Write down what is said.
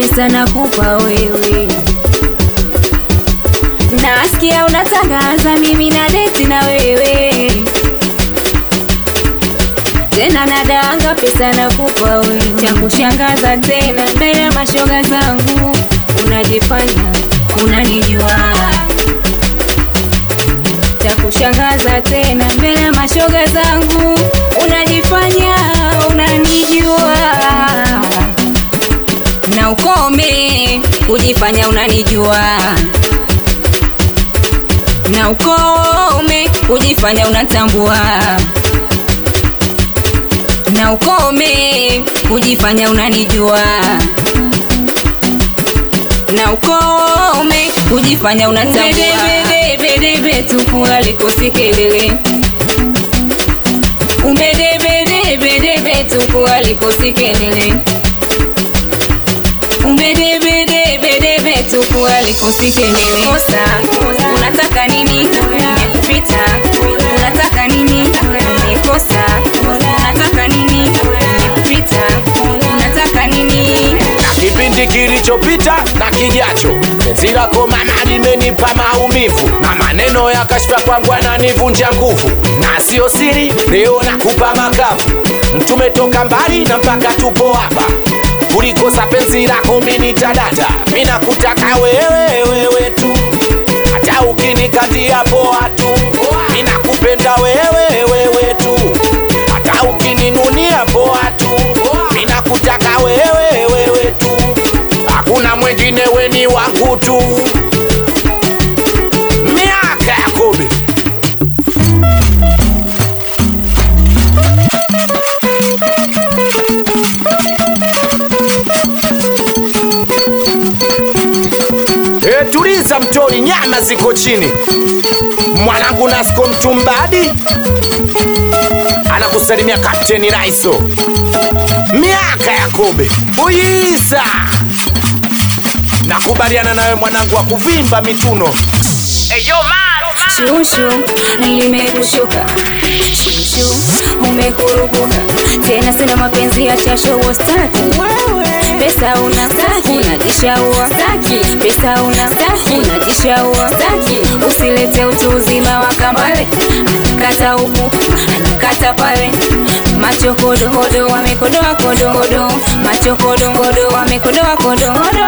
pesa nakupa wewe. Nasikia unatangaza mimi na date na wewe, tena nadanga pesa nakupa wewe. Cha kushangaza tena mbele ya mashoga zangu, unajifanya unanijua. Cha kushangaza tena mbele ya mashoga zangu, unajifanya unanijua. Na ukome kujifanya unanijua, na ukome kujifanya unatambua, na ukome kujifanya unanijua, na ukome kujifanya unatambua. Bedebe tupu alikosikele, bedebe tupu alikosikele, bedebe tupu alikosikele. Kosa unataka nini? Nimekupita. Unataka nini? Nimekosa. Unataka nini? Nimekupita. Unataka nini? Kipindi kilichopita na kijacho, penzi lako mama limenipa maumivu, na maneno ya kashfa kwangu yananivunja nguvu. Na sio siri, leo nakupa makavu. Tumetoka mbali na mpaka tupo hapa. Ulikosa penzi lako umenitadata, mimi nakutaka wewe tu. Hata ukinikatia poa tu, mimi nakupenda wewe tu. Hata ukininunia poa tu, mimi nakutaka wewe tu. Hakuna mwingine, wewe ni wangu tu. Miaka Yakobe. Tuliza mtoni, nyama ziko chini. Mwanangu Nasco Mtumbadi anakusalimia Kapteni Raiso. Miaka Yakobe Buyisa. Nakubaliana nawe mwanangu wa kuvimba mituno. Eyo man Shushu limekushuka, shushu umekurubuka. Tena sina mapenzi ya chasho wastaki. Pesa unajishaua, pesa unajishaua. Usilete utu uzima wa kambale, kata huku kata pale. Macho kodo hodo wamekodoa kodo hodo, macho kodo hodo wamekodoa kodo hodo.